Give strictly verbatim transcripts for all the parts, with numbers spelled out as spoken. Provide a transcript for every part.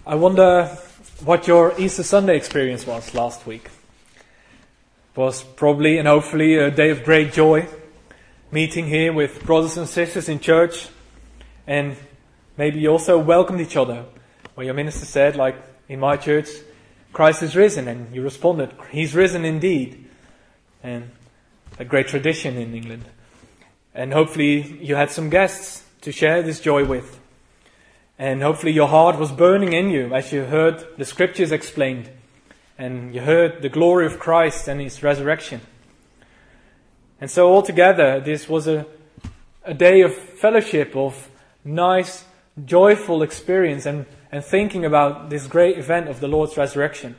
I wonder what your Easter Sunday experience was last week. It was probably and hopefully a day of great joy, meeting here with brothers and sisters in church, and maybe you also welcomed each other, where your minister said, like in my church, Christ is risen, and you responded, He's risen indeed. And a great tradition in England. And hopefully you had some guests to share this joy with. And hopefully your heart was burning in you as you heard the scriptures explained. And you heard the glory of Christ and His resurrection. And so altogether, this was a, a day of fellowship, of nice, joyful experience and, and thinking about this great event of the Lord's resurrection.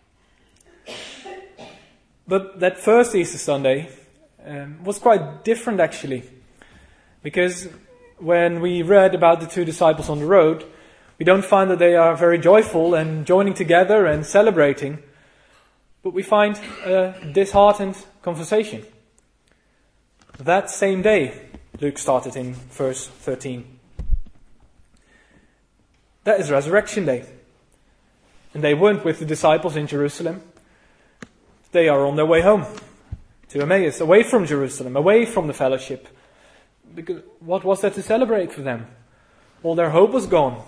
But that first Easter Sunday um, was quite different actually. Because when we read about the two disciples on the road, we don't find that they are very joyful and joining together and celebrating. But we find a disheartened conversation. That same day, Luke started in verse thirteen. That is Resurrection Day. And they weren't with the disciples in Jerusalem. They are on their way home to Emmaus, away from Jerusalem, away from the fellowship. Because what was there to celebrate for them? All their hope was gone.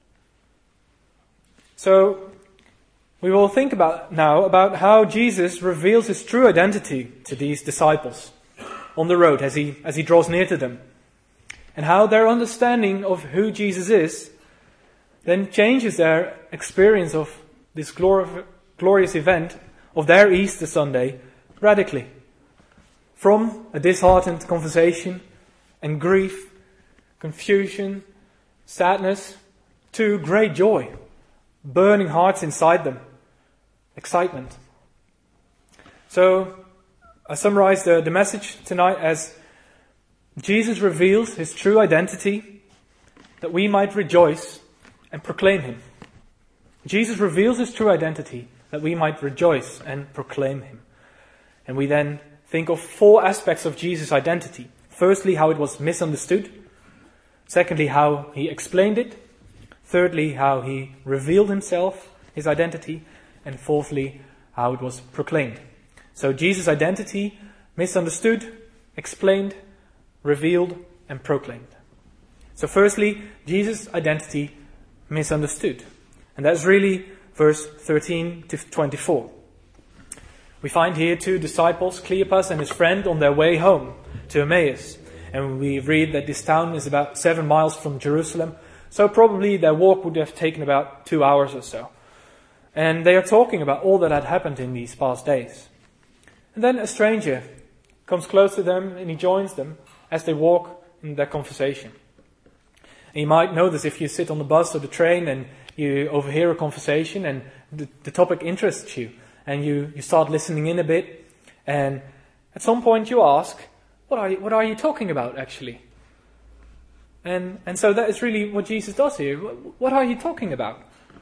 So we will think about now about how Jesus reveals His true identity to these disciples on the road as he as he draws near to them. And how their understanding of who Jesus is then changes their experience of this glor- glorious event of their Easter Sunday radically. From a disheartened conversation and grief, confusion, sadness, to great joy, burning hearts inside them, excitement. So, I summarize the, the message tonight as Jesus reveals His true identity that we might rejoice and proclaim Him. Jesus reveals His true identity that we might rejoice and proclaim Him. And we then think of four aspects of Jesus' identity. Firstly, how it was misunderstood. Secondly, how He explained it. Thirdly, how He revealed Himself, His identity. And fourthly, how it was proclaimed. So Jesus' identity, misunderstood, explained, revealed, and proclaimed. So firstly, Jesus' identity misunderstood. And that's really verse thirteen to twenty-four. We find here two disciples, Cleopas and his friend, on their way home to Emmaus. And we read that this town is about seven miles from Jerusalem. So probably their walk would have taken about two hours or so. And they are talking about all that had happened in these past days. And then a stranger comes close to them and he joins them as they walk in their conversation. And you might know this if you sit on the bus or the train and you overhear a conversation and the, the topic interests you. And you, you start listening in a bit. And at some point you ask, what are you, what are you talking about actually? And, and so that is really what Jesus does here. What are you talking about?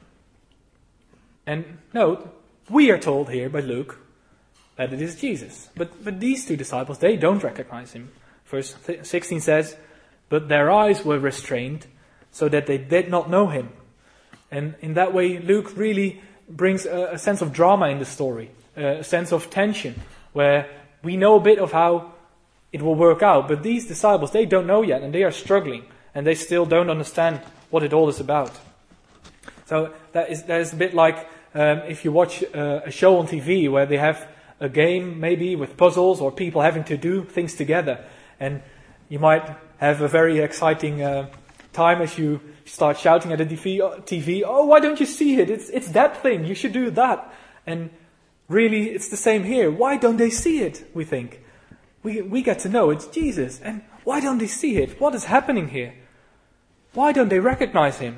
And note, we are told here by Luke that it is Jesus. But, but these two disciples, they don't recognize Him. Verse sixteen says, but their eyes were restrained so that they did not know Him. And in that way, Luke really brings a, a sense of drama in the story, a sense of tension, where we know a bit of how it will work out. But these disciples, they don't know yet, and they are struggling, and they still don't understand what it all is about. So that is that is a bit like um, if you watch uh, a show on T V where they have a game maybe with puzzles or people having to do things together, and you might have a very exciting uh, time as you start shouting at the T V, oh, why don't you see it? It's it's that thing. You should do that. And really, it's the same here. Why don't they see it? We think we we get to know it's Jesus, and why don't they see it? What is happening here? Why don't they recognize Him?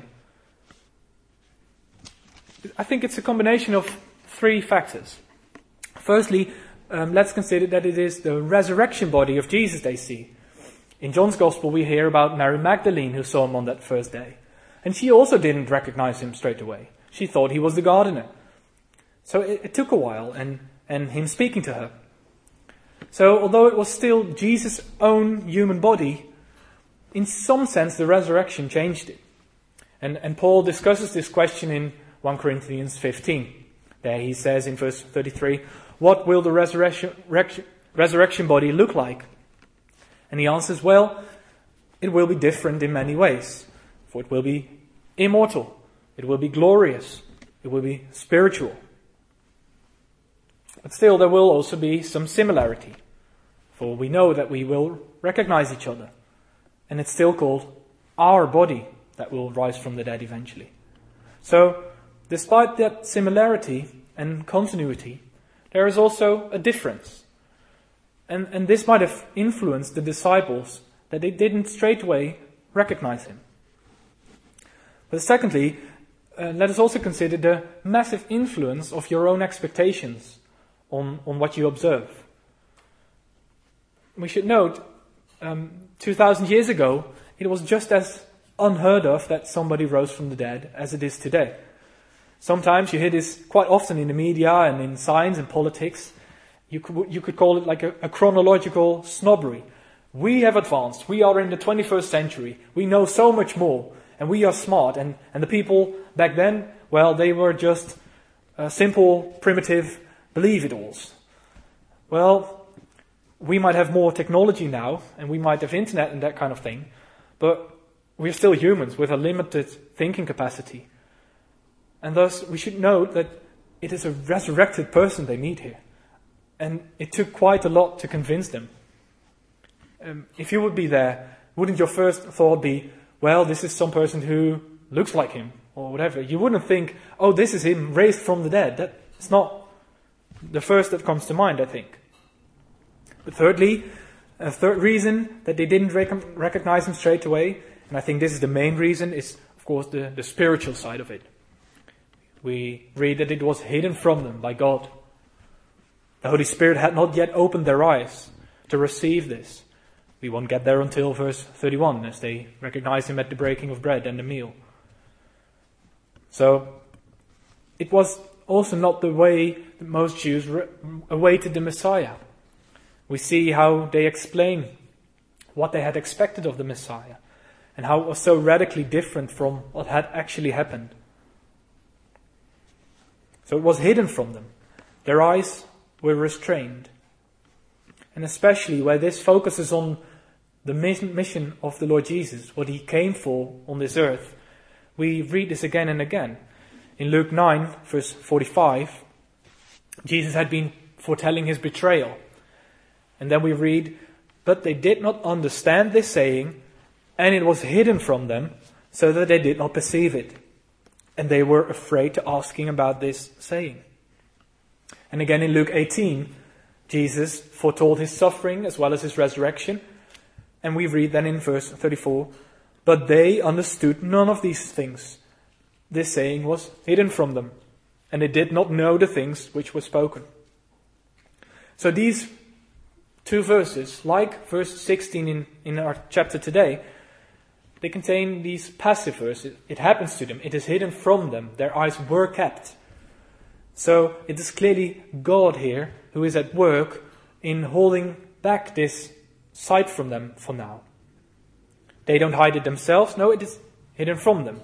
I think it's a combination of three factors. Firstly, um, let's consider that it is the resurrection body of Jesus they see. In John's Gospel, we hear about Mary Magdalene who saw Him on that first day. And she also didn't recognize Him straight away. She thought He was the gardener. So it, it took a while, and, and Him speaking to her. So although it was still Jesus' own human body, in some sense the resurrection changed it. And, and Paul discusses this question in First Corinthians fifteen. There he says in verse thirty-three, what will the resurrection, resurrection body look like? And he answers, well, it will be different in many ways. For it will be immortal. It will be glorious. It will be spiritual. But still there will also be some similarity. For we know that we will recognize each other. And it's still called our body that will rise from the dead eventually. So, despite that similarity and continuity, there is also a difference. And, and this might have influenced the disciples that they didn't straight away recognize him. But secondly, uh, let us also consider the massive influence of your own expectations on, on what you observe. We should note, um, two thousand years ago, it was just as unheard of that somebody rose from the dead as it is today. Sometimes you hear this quite often in the media and in science and politics. You could, you could call it like a, a chronological snobbery. We have advanced. We are in the twenty-first century. We know so much more. And we are smart. And, and the people back then, well, they were just uh, simple, primitive believe-it-alls. Well, we might have more technology now, and we might have internet and that kind of thing, but we're still humans with a limited thinking capacity. And thus, we should note that it is a resurrected person they meet here. And it took quite a lot to convince them. Um, if you would be there, wouldn't your first thought be, well, this is some person who looks like him, or whatever. You wouldn't think, oh, this is him raised from the dead. That's not the first that comes to mind, I think. But thirdly, a third reason that they didn't rec- recognize him straight away, and I think this is the main reason, is, of course, the, the spiritual side of it. We read that it was hidden from them by God. The Holy Spirit had not yet opened their eyes to receive this. We won't get there until verse thirty-one, as they recognize him at the breaking of bread and the meal. So, it was also not the way that most Jews re- awaited the Messiah. We see how they explain what they had expected of the Messiah, and how it was so radically different from what had actually happened. So it was hidden from them. Their eyes were restrained. And especially where this focuses on the mission of the Lord Jesus, what he came for on this earth, we read this again and again. In Luke nine, verse forty-five, Jesus had been foretelling his betrayal. And then we read, but they did not understand this saying, and it was hidden from them, so that they did not perceive it. And they were afraid to ask him about this saying. And again in Luke eighteen, Jesus foretold his suffering as well as his resurrection. And we read then in verse thirty-four, but they understood none of these things. This saying was hidden from them, and they did not know the things which were spoken. So these two verses, like verse sixteen in, in our chapter today, they contain these passive verses. It happens to them. It is hidden from them. Their eyes were kept. So it is clearly God here who is at work in holding back this sight from them for now. They don't hide it themselves. No, it is hidden from them.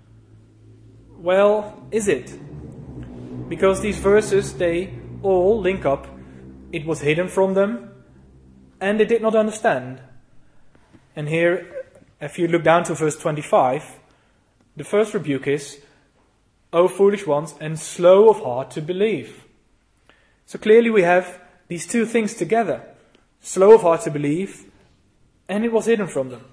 Well, is it? Because these verses, they all link up. It was hidden from them, and they did not understand. And here, if you look down to verse twenty-five, the first rebuke is, O foolish ones, and slow of heart to believe. So clearly we have these two things together. Slow of heart to believe, and it was hidden from them.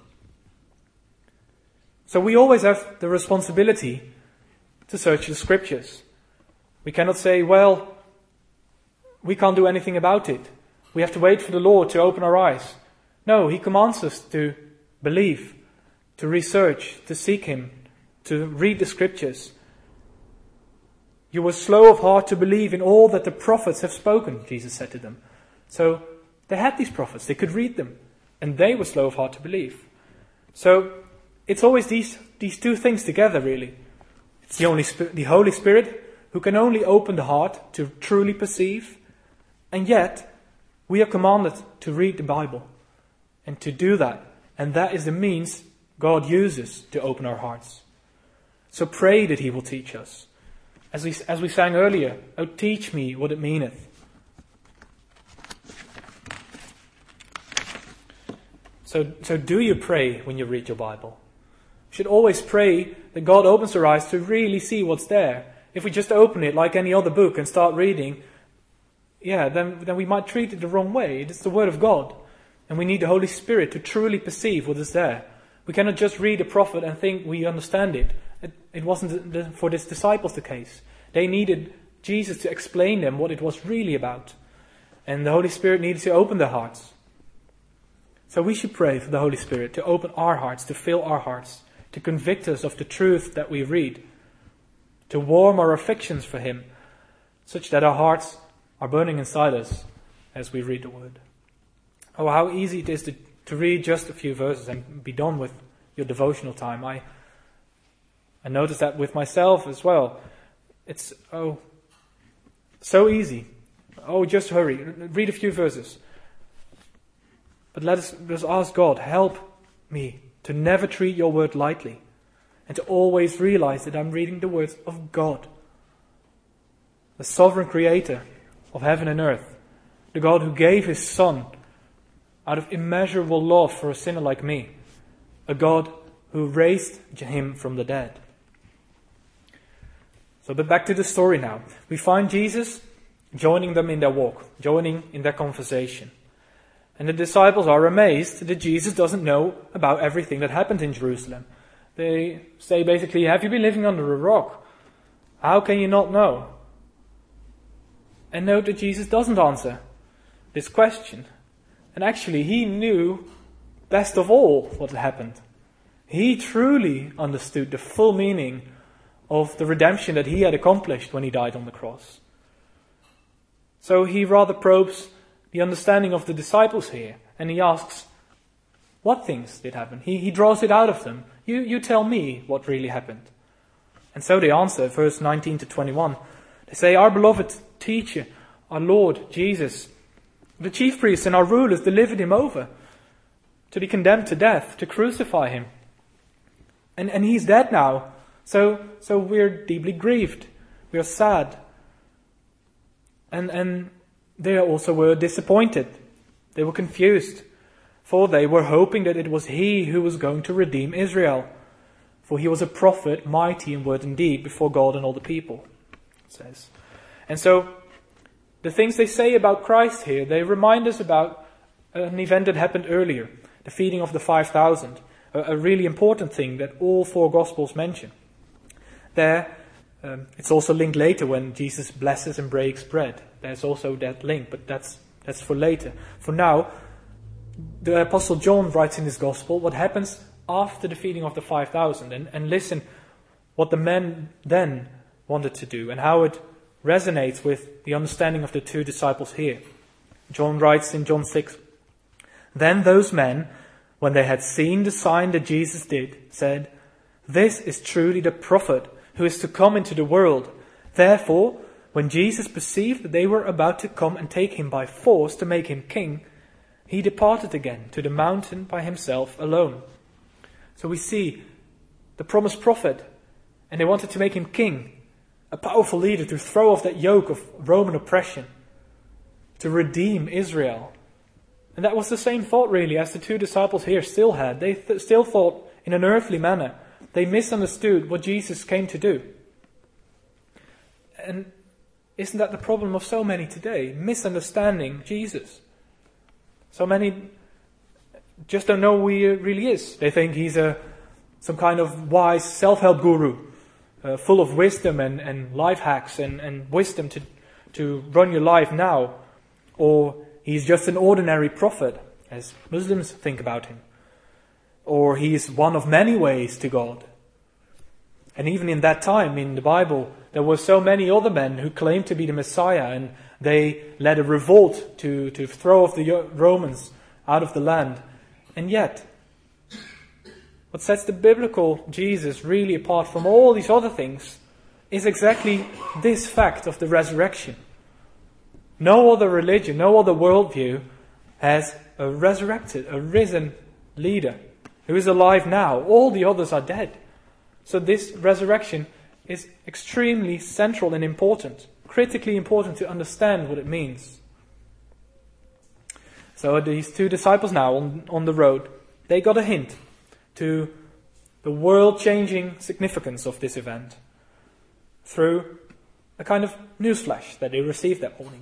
So we always have the responsibility to search the scriptures. We cannot say, well, we can't do anything about it. We have to wait for the Lord to open our eyes. No, he commands us to believe, to research, to seek him, to read the scriptures. You were slow of heart to believe in all that the prophets have spoken, Jesus said to them. So they had these prophets, they could read them, and they were slow of heart to believe. So it's always these, these two things together, really. It's the, only, the Holy Spirit who can only open the heart to truly perceive, and yet we are commanded to read the Bible and to do that. And that is the means God uses to open our hearts. So pray that he will teach us. As we, as we sang earlier, "Oh, teach me what it meaneth." So, so do you pray when you read your Bible? You should always pray that God opens our eyes to really see what's there. If we just open it like any other book and start reading, yeah, then, then we might treat it the wrong way. It's the Word of God. And we need the Holy Spirit to truly perceive what is there. We cannot just read a prophet and think we understand it. It, it wasn't the, for his disciples the case. They needed Jesus to explain them what it was really about. And the Holy Spirit needed to open their hearts. So we should pray for the Holy Spirit to open our hearts, to fill our hearts, to convict us of the truth that we read, to warm our affections for Him, such that our hearts are burning inside us as we read the Word. Oh, how easy it is to, to read just a few verses and be done with your devotional time. I I notice that with myself as well. It's, oh, so easy. Oh, just hurry, read a few verses. But let us just ask God, help me to never treat your word lightly and to always realize that I'm reading the words of God, the sovereign creator of heaven and earth, the God who gave his Son out of immeasurable love for a sinner like me, a God who raised him from the dead. So, but back to the story now. We find Jesus joining them in their walk, joining in their conversation. And the disciples are amazed that Jesus doesn't know about everything that happened in Jerusalem. They say basically, have you been living under a rock? How can you not know? And note that Jesus doesn't answer this question. And actually, he knew best of all what had happened. He truly understood the full meaning of the redemption that he had accomplished when he died on the cross. So he rather probes the understanding of the disciples here, and he asks, what things did happen? He, he draws it out of them. You, you tell me what really happened. And so they answer, verse nineteen to twenty-one. They say, our beloved teacher, our Lord Jesus, the chief priests and our rulers delivered him over to be condemned to death, to crucify him. And, and he's dead now. So, so we're deeply grieved. We are sad. And, and they also were disappointed. They were confused. For they were hoping that it was he who was going to redeem Israel. For he was a prophet, mighty in word and deed before God and all the people, it says. And so, the things they say about Christ here, they remind us about an event that happened earlier. The feeding of the five thousand. A, a really important thing that all four Gospels mention. There, um, it's also linked later when Jesus blesses and breaks bread. There's also that link, but that's that's for later. For now, the Apostle John writes in his Gospel what happens after the feeding of the five thousand. And, and listen what the men then wanted to do and how it resonates with the understanding of the two disciples here. John writes in John six, then those men, when they had seen the sign that Jesus did, said, this is truly the prophet who is to come into the world. Therefore, when Jesus perceived that they were about to come and take him by force to make him king, he departed again to the mountain by himself alone. So we see the promised prophet, and they wanted to make him king, a powerful leader to throw off that yoke of Roman oppression, to redeem Israel. And that was the same thought really as the two disciples here still had. They th- still thought in an earthly manner. They misunderstood what Jesus came to do. And isn't that the problem of so many today? Misunderstanding Jesus. So many just don't know who he really is. They think he's a some kind of wise self-help guru, uh, full of wisdom and, and life hacks and, and wisdom to, to run your life now. Or he's just an ordinary prophet, as Muslims think about him. Or he is one of many ways to God. And even in that time in the Bible, there were so many other men who claimed to be the Messiah, and they led a revolt to, to throw off the Romans out of the land. And yet, what sets the biblical Jesus really apart from all these other things is exactly this fact of the resurrection. No other religion, no other worldview has a resurrected, a risen leader who is alive now. All the others are dead. So this resurrection is extremely central and important, critically important to understand what it means. So these two disciples now on, on the road, they got a hint to the world-changing significance of this event through a kind of newsflash that they received that morning.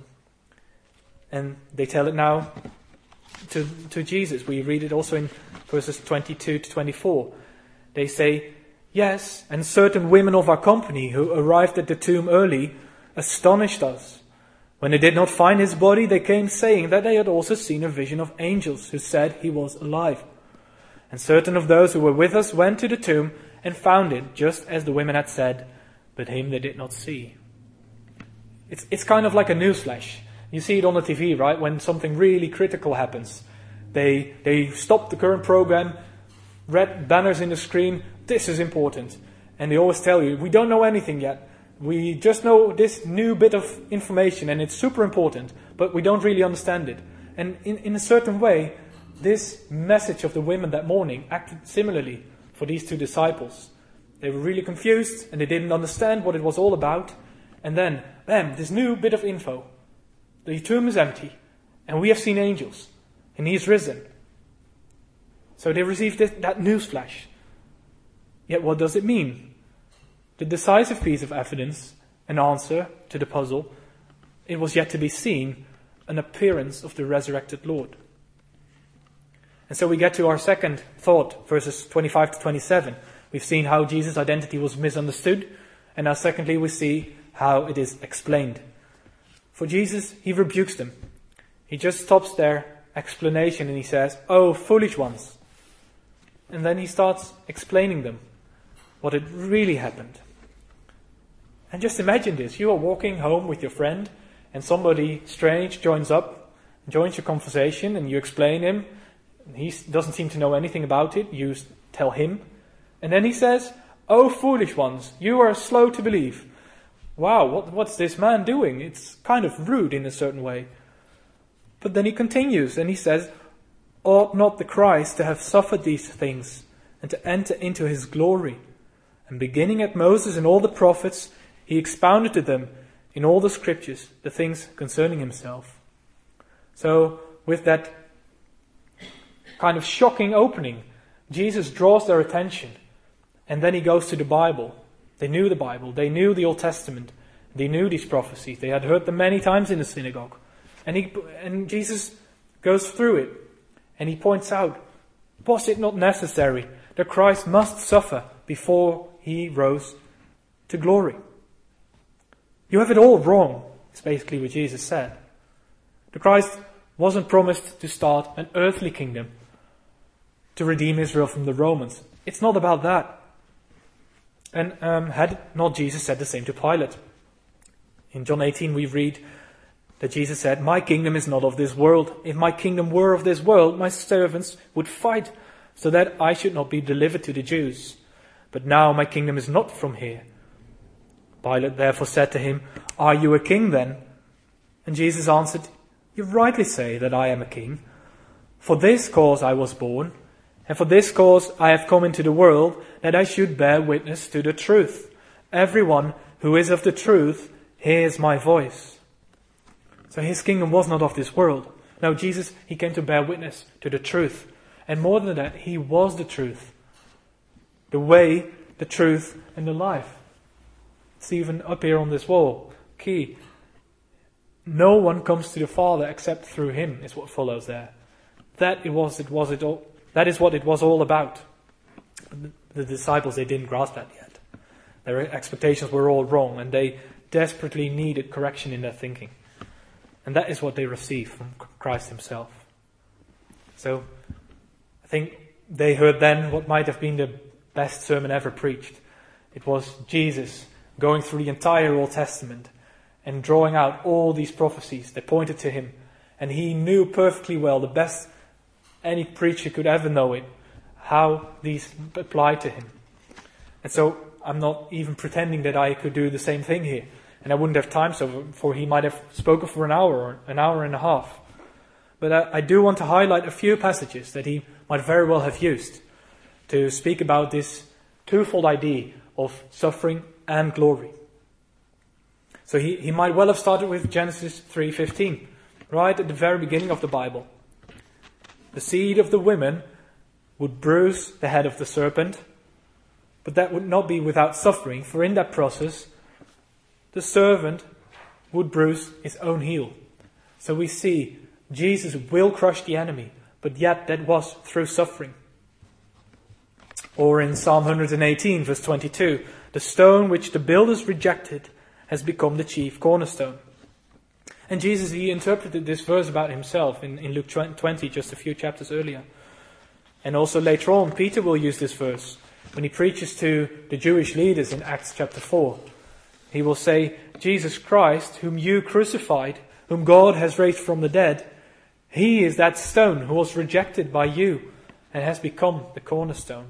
And they tell it now to, to Jesus. We read it also in verses twenty-two to twenty-four. They say, "Yes, and certain women of our company who arrived at the tomb early astonished us. When they did not find his body, they came saying that they had also seen a vision of angels who said he was alive. And certain of those who were with us went to the tomb and found it just as the women had said, but him they did not see." It's, it's kind of like a newsflash. You see it on the T V, right? When something really critical happens. They, they stop the current program, red banners in the screen, "This is important." And they always tell you, "We don't know anything yet. We just know this new bit of information and it's super important, but we don't really understand it." And in, in a certain way, this message of the women that morning acted similarly for these two disciples. They were really confused and they didn't understand what it was all about. And then, bam, this new bit of info. The tomb is empty and we have seen angels and he is risen. So they received this, that news flash. Yet what does it mean? The decisive piece of evidence, an answer to the puzzle, it was yet to be seen, an appearance of the resurrected Lord. And so we get to our second thought, verses twenty-five to twenty-seven. We've seen how Jesus' identity was misunderstood, and now secondly we see how it is explained. For Jesus, he rebukes them. He just stops their explanation and he says, "Oh, foolish ones." And then he starts explaining them what had really happened. And just imagine this. You are walking home with your friend and somebody strange joins up, joins your conversation, and you explain him. He doesn't seem to know anything about it. You tell him. And then he says, "Oh, foolish ones, you are slow to believe." Wow, what, what's this man doing? It's kind of rude in a certain way. But then he continues and he says, "Ought not the Christ to have suffered these things and to enter into his glory? And beginning at Moses and all the prophets, he expounded to them in all the scriptures the things concerning himself." So with that kind of shocking opening, Jesus draws their attention and then he goes to the Bible. They knew the Bible, they knew the Old Testament, they knew these prophecies, they had heard them many times in the synagogue. And, he, and Jesus goes through it and he points out, was it not necessary that Christ must suffer before he rose to glory? You have it all wrong, is basically what Jesus said. The Christ wasn't promised to start an earthly kingdom to redeem Israel from the Romans. It's not about that. And um, had not Jesus said the same to Pilate? In John eighteen we read that Jesus said, "My kingdom is not of this world. If my kingdom were of this world, my servants would fight so that I should not be delivered to the Jews. But now my kingdom is not from here." Pilate therefore said to him, "Are you a king then?" And Jesus answered, "You rightly say that I am a king. For this cause I was born, and for this cause I have come into the world, that I should bear witness to the truth. Everyone who is of the truth hears my voice." So his kingdom was not of this world. No, Jesus, he came to bear witness to the truth. And more than that, he was the truth. The way, the truth, and the life. It's even up here on this wall. Key. No one comes to the Father except through him, is what follows there. That it was, it was it all. That is what it was all about. The disciples, they didn't grasp that yet. Their expectations were all wrong, and they desperately needed correction in their thinking. And that is what they received from Christ himself. So, I think they heard then what might have been the best sermon ever preached. It was Jesus going through the entire Old Testament and drawing out all these prophecies that pointed to him. And he knew perfectly well, the best any preacher could ever know it, how these applied to him. And so I'm not even pretending that I could do the same thing here. And I wouldn't have time, so for he might have spoken for an hour or an hour and a half. But I, I do want to highlight a few passages that he might very well have used to speak about this twofold idea of suffering and glory. So he, he might well have started with Genesis three fifteen, right at the very beginning of the Bible. The seed of the women would bruise the head of the serpent, but that would not be without suffering, for in that process, the servant would bruise his own heel. So we see Jesus will crush the enemy, but yet that was through suffering. Or in Psalm one eighteen, verse twenty-two, the stone which the builders rejected has become the chief cornerstone. And Jesus, he interpreted this verse about himself in, in Luke twenty, just a few chapters earlier. And also later on, Peter will use this verse when he preaches to the Jewish leaders in Acts chapter four. He will say, Jesus Christ, whom you crucified, whom God has raised from the dead, he is that stone who was rejected by you and has become the cornerstone.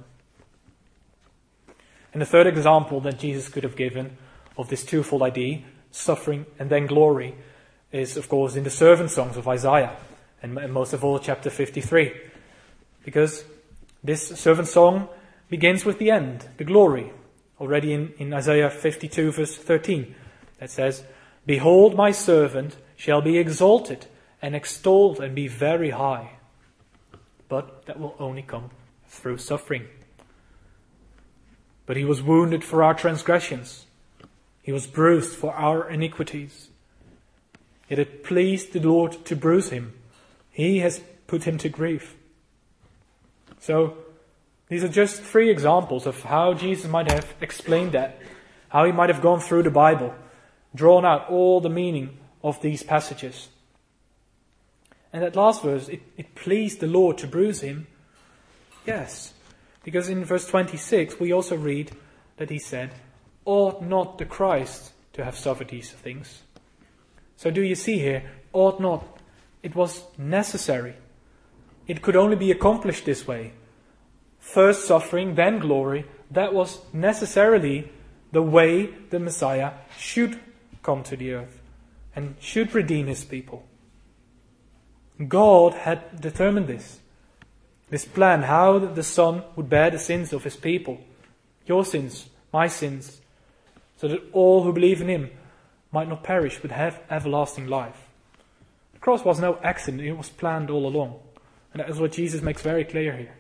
And the third example that Jesus could have given of this twofold idea, suffering and then glory, is of course in the servant songs of Isaiah, and most of all chapter fifty-three. Because this servant song begins with the end, the glory. Already in, in Isaiah fifty-two verse thirteen, that says, Behold, my servant shall be exalted and extolled and be very high. But that will only come through suffering. But he was wounded for our transgressions. He was bruised for our iniquities. Yet it pleased the Lord to bruise him. He has put him to grief. So, these are just three examples of how Jesus might have explained that. How he might have gone through the Bible, drawn out all the meaning of these passages. And that last verse, it, it pleased the Lord to bruise him. Yes, because in verse twenty-six we also read that he said, ought not the Christ to have suffered these things? So do you see here, ought not, it was necessary. It could only be accomplished this way. First suffering, then glory, that was necessarily the way the Messiah should come to the earth and should redeem his people. God had determined this. This plan, how the Son would bear the sins of his people. Your sins, my sins. So that all who believe in him might not perish but have everlasting life. The cross was no accident, it was planned all along. And that is what Jesus makes very clear here.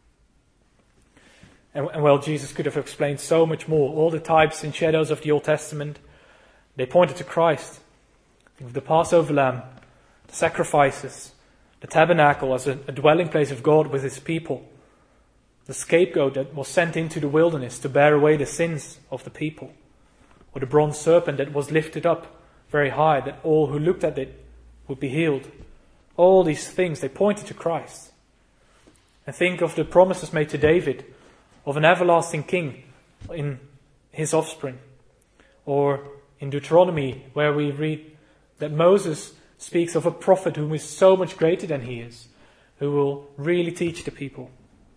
And, and well, Jesus could have explained so much more. All the types and shadows of the Old Testament, they pointed to Christ. Think of the Passover lamb, the sacrifices, the tabernacle as a, a dwelling place of God with his people, the scapegoat that was sent into the wilderness to bear away the sins of the people, or the bronze serpent that was lifted up very high that all who looked at it would be healed. All these things, they pointed to Christ. And think of the promises made to David of an everlasting king in his offspring. Or in Deuteronomy, where we read that Moses speaks of a prophet who is so much greater than he is, who will really teach the people.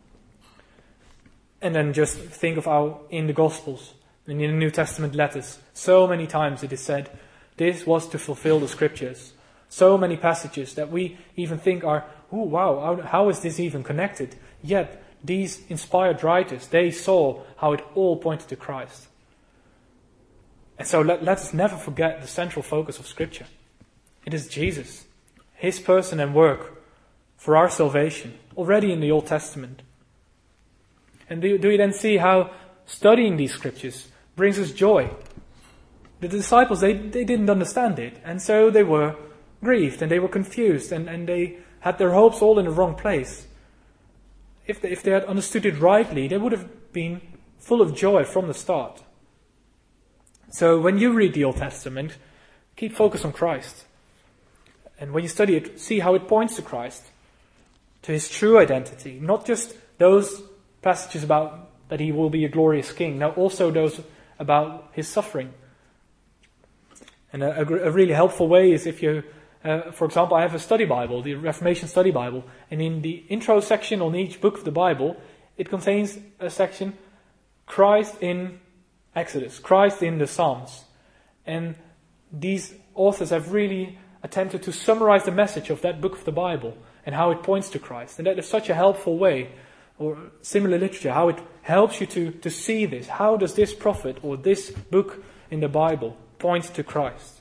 And then just think of how in the Gospels, and in the New Testament letters, so many times it is said, this was to fulfill the Scriptures. So many passages that we even think are, oh wow, how, how is this even connected? Yet these inspired writers, they saw how it all pointed to Christ. And so let, let us never forget the central focus of Scripture. It is Jesus, his person and work for our salvation, already in the Old Testament. And do, do you then see how studying these Scriptures brings us joy? The disciples, they, they didn't understand it, and so they were grieved and they were confused and, and they had their hopes all in the wrong place. If they, if they had understood it rightly, they would have been full of joy from the start. So when you read the Old Testament, keep focus on Christ. And when you study it, see how it points to Christ, to his true identity. Not just those passages about that he will be a glorious king, now also those about his suffering. And a, a really helpful way is if you, uh, for example, I have a study Bible, the Reformation Study Bible, and in the intro section on each book of the Bible, it contains a section, Christ in Exodus, Christ in the Psalms. And these authors have really attempted to summarize the message of that book of the Bible and how it points to Christ. And that is such a helpful way or similar literature, how it helps you to, to see this. How does this prophet or this book in the Bible point to Christ?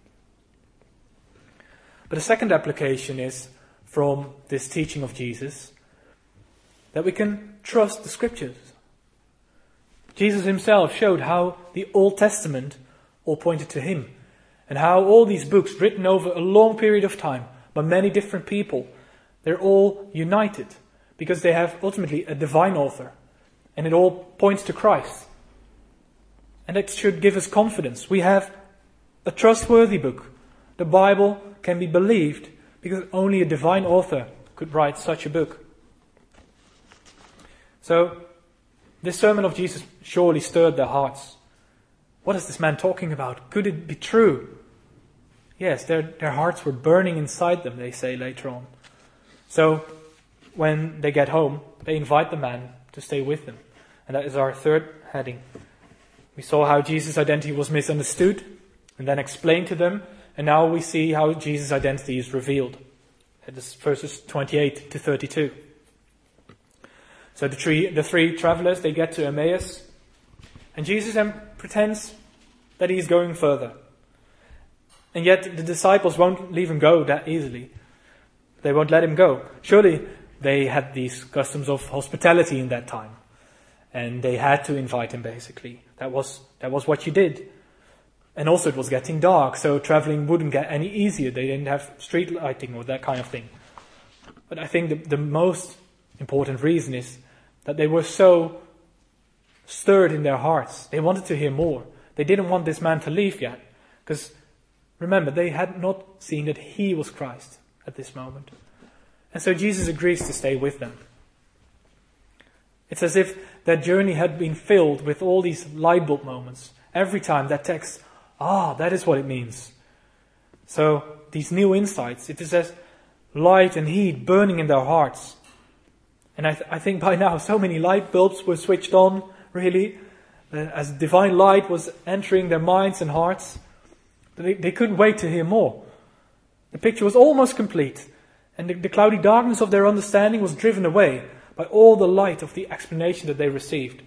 But the second application is from this teaching of Jesus that we can trust the Scriptures. Jesus himself showed how the Old Testament all pointed to him, and how all these books written over a long period of time by many different people, they're all united because they have ultimately a divine author, and it all points to Christ. And that should give us confidence. We have a trustworthy book. The Bible can be believed because only a divine author could write such a book. So, this sermon of Jesus surely stirred their hearts. What is this man talking about? Could it be true? Yes, their, their hearts were burning inside them, they say later on. So, when they get home, they invite the man to stay with them. And that is our third heading. We saw how Jesus' identity was misunderstood and then explained to them. And now we see how Jesus' identity is revealed. That is verses twenty-eight to thirty-two. So the three, the three travelers, they get to Emmaus. And Jesus then pretends that he is going further. And yet the disciples won't leave him go that easily. They won't let him go. Surely they had these customs of hospitality in that time. And they had to invite him, basically. That was, that was what you did. And also it was getting dark, so traveling wouldn't get any easier. They didn't have street lighting or that kind of thing. But I think the, the most important reason is that they were so stirred in their hearts. They wanted to hear more. They didn't want this man to leave yet. Because remember, they had not seen that he was Christ at this moment. And so Jesus agrees to stay with them. It's as if that journey had been filled with all these light bulb moments. Every time that text, ah, that is what it means. So these new insights, it is as light and heat burning in their hearts. And I, th- I think by now so many light bulbs were switched on, really, uh, as divine light was entering their minds and hearts. They, they couldn't wait to hear more. The picture was almost complete, and the, the cloudy darkness of their understanding was driven away by all the light of the explanation that they received.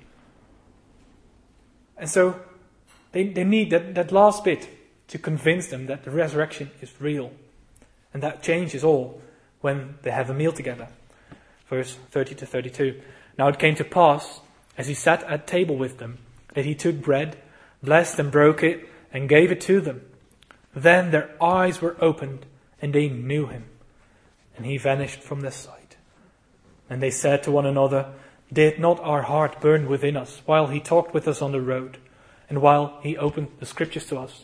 And so they, they need that, that last bit to convince them that the resurrection is real. And that changes all when they have a meal together. Verse thirty to thirty-two. Now it came to pass, as he sat at table with them, that he took bread, blessed and broke it, and gave it to them. Then their eyes were opened, and they knew him. And he vanished from their sight. And they said to one another, did not our heart burn within us, while he talked with us on the road, and while he opened the scriptures to us?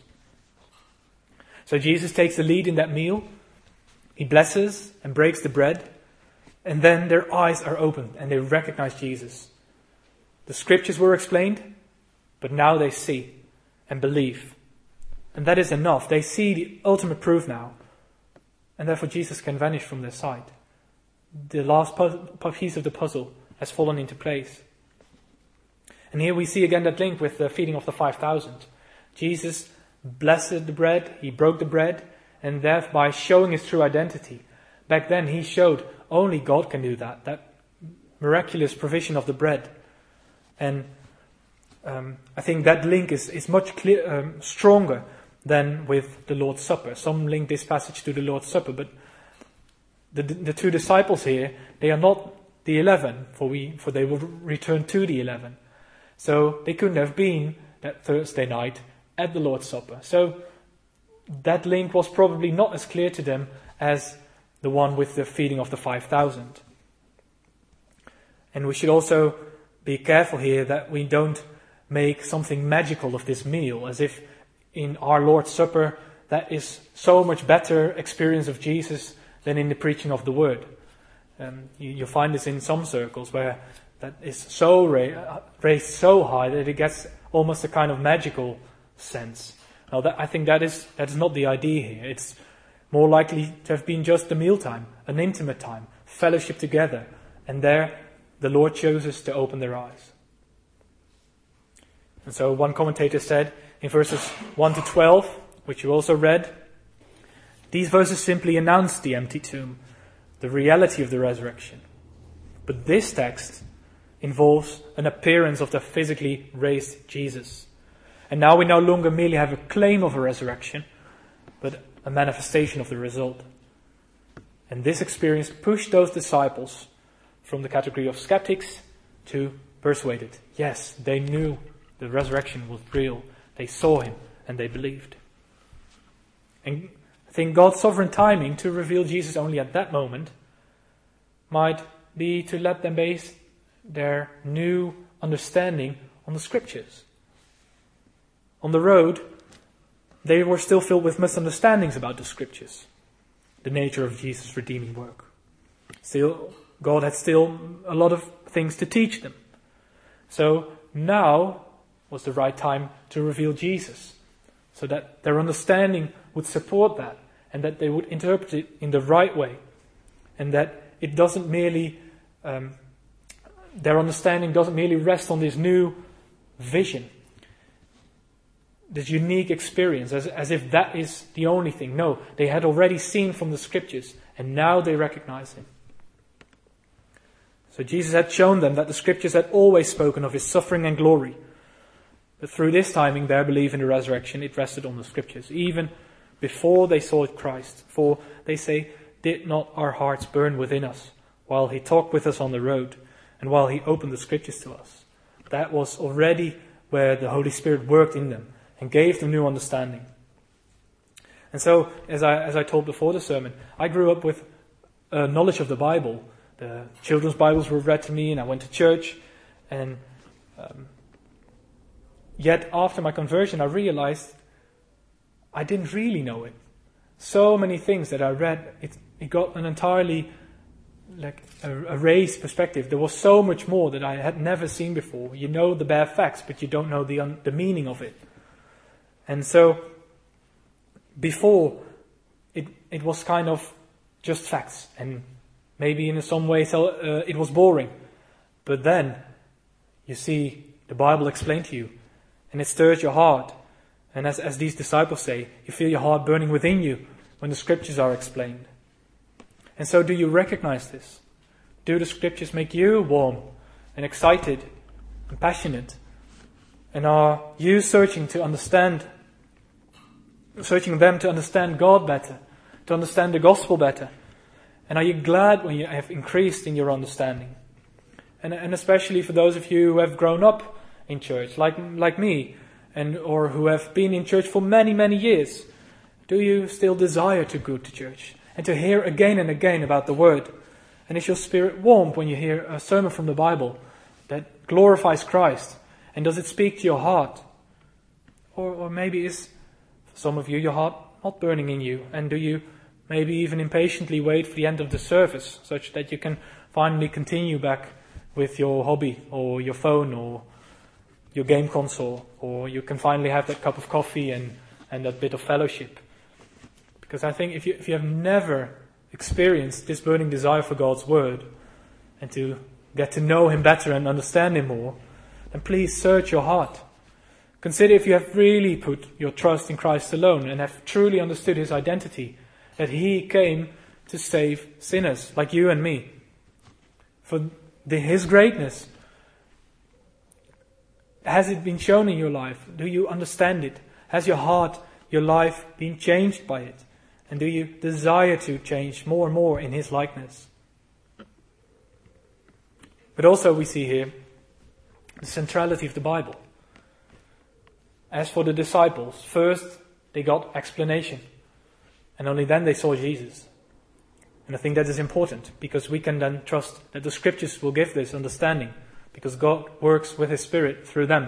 So Jesus takes the lead in that meal. He blesses and breaks the bread. And then their eyes are opened and they recognize Jesus. The scriptures were explained, but now they see and believe. And that is enough. They see the ultimate proof now. And therefore Jesus can vanish from their sight. The last piece of the puzzle has fallen into place. And here we see again that link with the feeding of the five thousand. Jesus blessed the bread, he broke the bread, and thereby showing his true identity. Back then he showed only God can do that, that miraculous provision of the bread. And um, I think that link is, is much clear, um, stronger than with the Lord's Supper. Some link this passage to the Lord's Supper, but the, the two disciples here, they are not the eleven, for we for they will return to the eleven. So they couldn't have been that Thursday night at the Lord's Supper. So that link was probably not as clear to them as the one with the feeding of the five thousand. And we should also be careful here that we don't make something magical of this meal, as if in our Lord's Supper that is so much better experience of Jesus than in the preaching of the Word. Um, you, you'll find this in some circles where that is so ra- raised so high that it gets almost a kind of magical sense. Now, that, I think that is that is not the idea here. It's more likely to have been just a mealtime, an intimate time, fellowship together. And there, the Lord chooses to open their eyes. And so one commentator said in verses one to twelve, which you also read, these verses simply announce the empty tomb, the reality of the resurrection. But this text involves an appearance of the physically raised Jesus. And now we no longer merely have a claim of a resurrection, but a manifestation of the result. And this experience pushed those disciples from the category of skeptics to persuaded. Yes, they knew the resurrection was real. They saw him and they believed. And I think God's sovereign timing to reveal Jesus only at that moment might be to let them base their new understanding on the Scriptures. On the road, they were still filled with misunderstandings about the Scriptures, the nature of Jesus' redeeming work. Still, God had still a lot of things to teach them. So now was the right time to reveal Jesus, so that their understanding would support that, and that they would interpret it in the right way, and that it doesn't merely, um, their understanding doesn't merely rest on this new vision, this unique experience, as, as if that is the only thing. No, they had already seen from the Scriptures, and now they recognize him. So Jesus had shown them that the Scriptures had always spoken of his suffering and glory. But through this timing, their belief in the resurrection, it rested on the Scriptures, even before they saw Christ. For they say, did not our hearts burn within us while he talked with us on the road and while he opened the Scriptures to us? That was already where the Holy Spirit worked in them and gave them new understanding. And so, as I as I told before the sermon, I grew up with uh, knowledge of the Bible. The children's Bibles were read to me, and I went to church. And um, yet, after my conversion, I realized I didn't really know it. So many things that I read, it, it got an entirely like a, a raised perspective. There was so much more that I had never seen before. You know the bare facts, but you don't know the un, the meaning of it. And so, before, it it was kind of just facts, and maybe in some ways uh, it was boring. But then, you see the Bible explained to you, and it stirs your heart. And as, as these disciples say, you feel your heart burning within you when the Scriptures are explained. And so do you recognize this? Do the Scriptures make you warm and excited and passionate? And are you searching to understand, searching them to understand God better, to understand the gospel better? And are you glad when you have increased in your understanding? And, and especially for those of you who have grown up in church, like like me, and or who have been in church for many, many years, do you still desire to go to church and to hear again and again about the Word? And is your spirit warmed when you hear a sermon from the Bible that glorifies Christ? And does it speak to your heart? Or, or maybe is, for some of you, your heart not burning in you? And do you maybe even impatiently wait for the end of the service, such that you can finally continue back with your hobby or your phone or your game console, or you can finally have that cup of coffee and, and that bit of fellowship? Because I think if you if you have never experienced this burning desire for God's Word and to get to know Him better and understand Him more, then please search your heart. Consider if you have really put your trust in Christ alone and have truly understood His identity, that He came to save sinners like you and me. For the, His greatness, has it been shown in your life? Do you understand it? Has your heart, your life been changed by it? And do you desire to change more and more in His likeness? But also we see here the centrality of the Bible. As for the disciples, first they got explanation, and only then they saw Jesus. And I think that is important, because we can then trust that the Scriptures will give this understanding, because God works with His Spirit through them.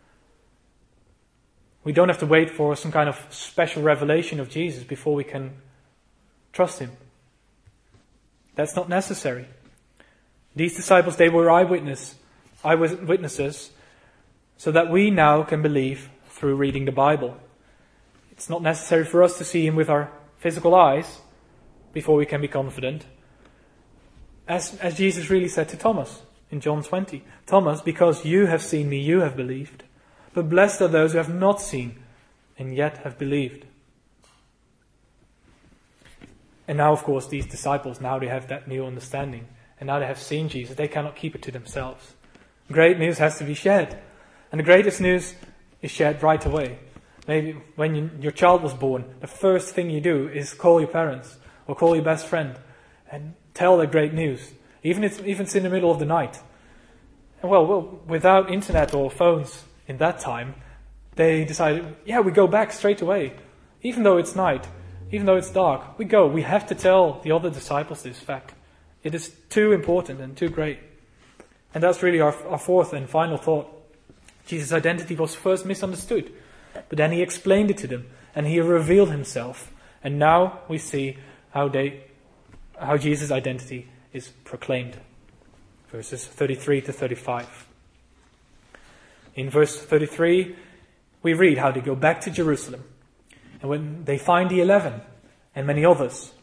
We don't have to wait for some kind of special revelation of Jesus before we can trust Him. That's not necessary. These disciples, they were eyewitness, eyewitnesses, so that we now can believe through reading the Bible. It's not necessary for us to see Him with our physical eyes before we can be confident. As, as Jesus really said to Thomas in John twenty, Thomas, because you have seen me, you have believed. But blessed are those who have not seen and yet have believed. And now, of course, these disciples, now they have that new understanding. and now they have seen Jesus, they cannot keep it to themselves. Great news has to be shared. And the greatest news is shared right away. Maybe when you, your child was born, the first thing you do is call your parents or call your best friend and tell the great news. Even if, even if it's in the middle of the night. And well, well, without internet or phones in that time, they decided, yeah, we go back straight away. Even though it's night, even though it's dark, we go. We have to tell the other disciples this fact. It is too important and too great. And that's really our, our fourth and final thought. Jesus' identity was first misunderstood, but then he explained it to them, and he revealed himself. And now we see how they, how Jesus' identity is proclaimed. Verses thirty-three to thirty-five. In verse thirty-three, we read how they go back to Jerusalem, and when they find the eleven and many others.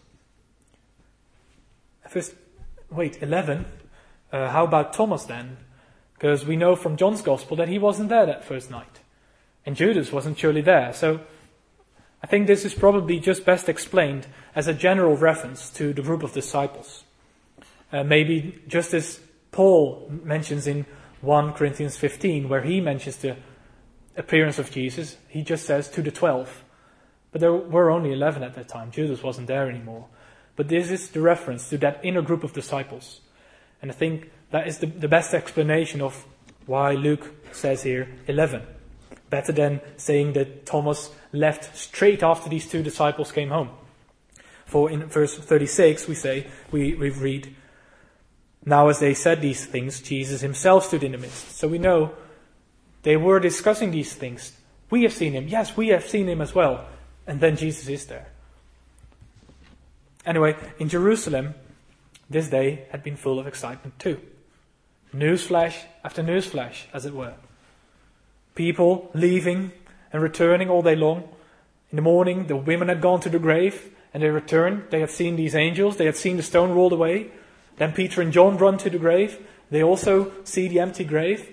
First, wait, eleven? Uh, how about Thomas then? Because we know from John's Gospel that he wasn't there that first night. And Judas wasn't surely there. So I think this is probably just best explained as a general reference to the group of disciples. Uh, maybe just as Paul mentions in First Corinthians fifteen, where he mentions the appearance of Jesus, he just says to the twelve. But there were only eleven at that time. Judas wasn't there anymore. But this is the reference to that inner group of disciples. And I think that is the, the best explanation of why Luke says here eleven. Better than saying that Thomas left straight after these two disciples came home. For in verse thirty-six we say, we, we read, now as they said these things, Jesus himself stood in the midst. So we know they were discussing these things. We have seen him. Yes, we have seen him as well. And then Jesus is there. Anyway, in Jerusalem, this day had been full of excitement too. Newsflash after newsflash, as it were. People leaving and returning all day long. In the morning, the women had gone to the grave and they returned. They had seen these angels. They had seen the stone rolled away. Then Peter and John run to the grave. They also see the empty grave.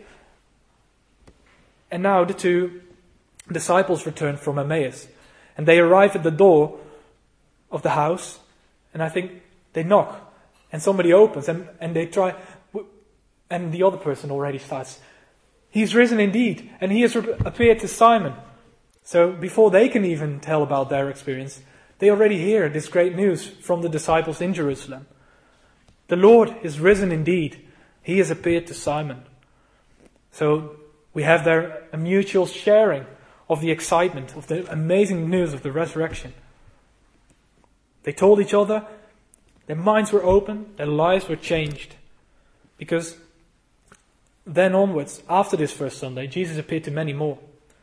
And now the two disciples return from Emmaus. And they arrive at the door of the house. And I think they knock. And somebody opens and, and they try. And the other person already starts. He's risen indeed. And he has re- appeared to Simon. So before they can even tell about their experience, they already hear this great news from the disciples in Jerusalem. The Lord is risen indeed. He has appeared to Simon. So we have there a mutual sharing of the excitement, of the amazing news of the resurrection. They told each other, their minds were open, their lives were changed. Because then onwards, after this first Sunday, Jesus appeared to many more.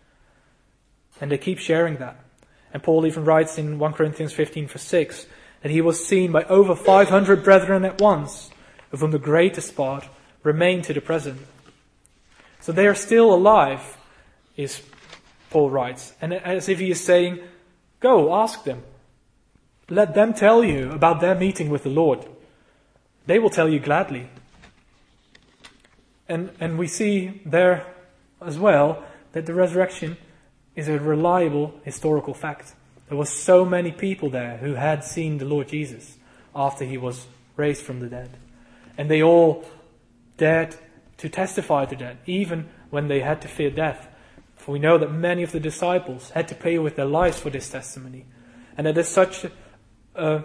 And they keep sharing that. And Paul even writes in First Corinthians fifteen verse six, that he was seen by over five hundred brethren at once, of whom the greatest part remain to the present. So they are still alive, is Paul writes. And as if he is saying, go, ask them. Let them tell you about their meeting with the Lord. They will tell you gladly. And, and we see there as well that the resurrection is a reliable historical fact. There were so many people there who had seen the Lord Jesus after he was raised from the dead. And they all dared to testify to that, even when they had to fear death. For we know that many of the disciples had to pay with their lives for this testimony. And it is such, uh,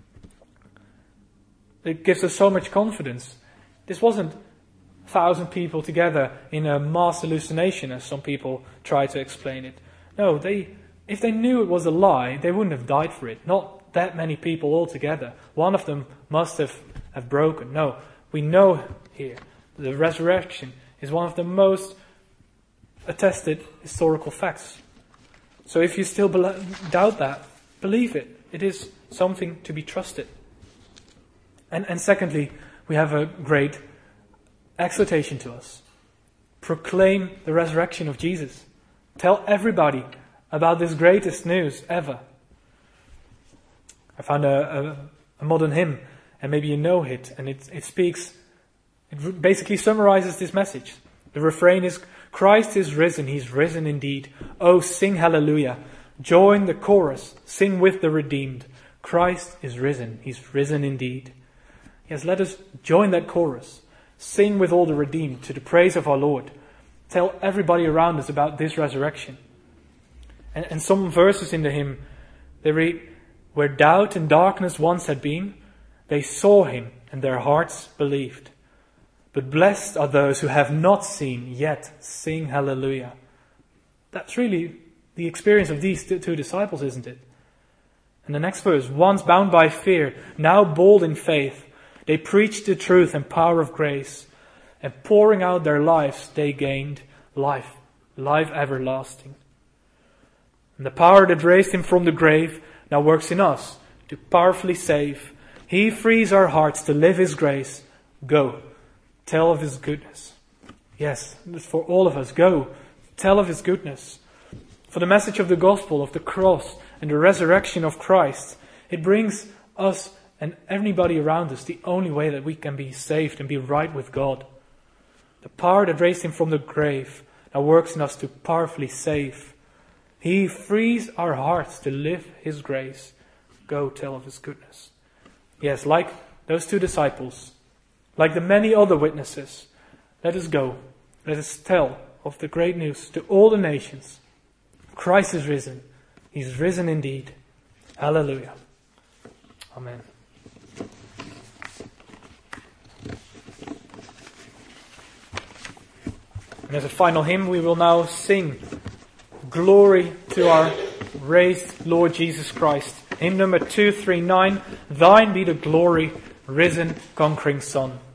it gives us so much confidence. This wasn't a thousand people together in a mass hallucination, as some people try to explain it. No, they... If they knew it was a lie, they wouldn't have died for it. Not that many people altogether. One of them must have, have broken. No, we know here the resurrection is one of the most attested historical facts. So if you still be- doubt that, believe it. It is something to be trusted. And, and secondly, we have a great exhortation to us. Proclaim the resurrection of Jesus. Tell everybody about this greatest news ever. I found a, a, a modern hymn, and maybe you know it, and it, it speaks, it basically summarizes this message. The refrain is, Christ is risen, he's risen indeed. Oh, sing hallelujah. Join the chorus, sing with the redeemed. Christ is risen, he's risen indeed. Yes, let us join that chorus. Sing with all the redeemed to the praise of our Lord. Tell everybody around us about this resurrection. And, and some verses in the hymn, they read, where doubt and darkness once had been, they saw him and their hearts believed. But blessed are those who have not seen, yet sing hallelujah. That's really the experience of these two disciples, isn't it? And the next verse, once bound by fear, now bold in faith, they preached the truth and power of grace, and pouring out their lives, they gained life, life everlasting. And the power that raised him from the grave now works in us to powerfully save. He frees our hearts to live his grace. Go, tell of his goodness. Yes, for all of us, go, tell of his goodness. For the message of the gospel, of the cross and the resurrection of Christ, it brings us and anybody around us the only way that we can be saved and be right with God. The power that raised him from the grave now works in us to powerfully save. He frees our hearts to live his grace. Go tell of his goodness. Yes, like those two disciples, like the many other witnesses, let us go. Let us tell of the great news to all the nations. Christ is risen. He's risen indeed. Hallelujah. Amen. And as a final hymn, we will now sing Glory to our raised Lord Jesus Christ. Hymn number two thirty-nine, Thine be the glory, risen, conquering Son.